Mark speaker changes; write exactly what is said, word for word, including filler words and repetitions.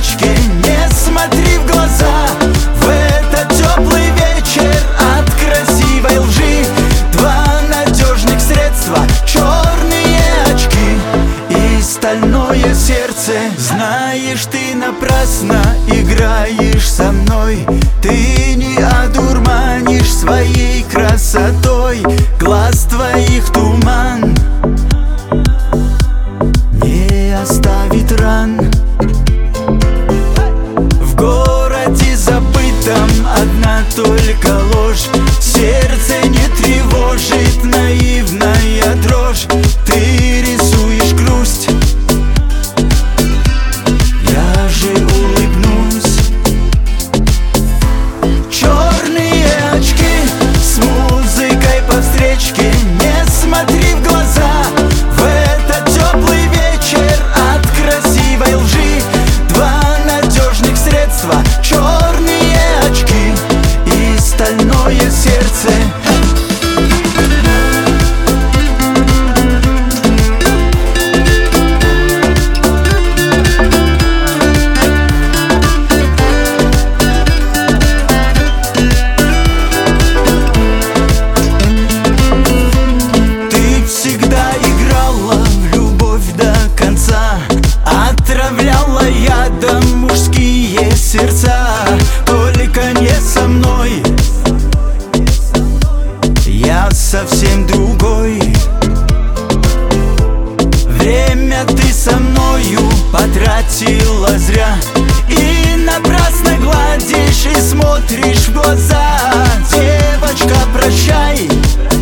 Speaker 1: встречке, не смотри в глаза. В этот теплый вечер от красивой лжи два надежных средства: черные очки и стальное сердце. Знаешь, ты напрасно играешь со мной. Ты не одурманишь своей красотой. Глаз твоих туман не оставит ран. В городе забытом одна только ложь. Сердце не тревожит наивная дрожь. Ты рисуешь грусть, я же улыбнусь. Черные очки с музыкой по встречке, не смотри в глаза. В этот теплый вечер от красивой лжи два надежных средства: черные очки и стальное сердце. Отравляла ядом мужские сердца. Только не со мной, я совсем другой. Время ты со мною потратила зря, и напрасно гладишь и смотришь в глаза. Девочка, прощай,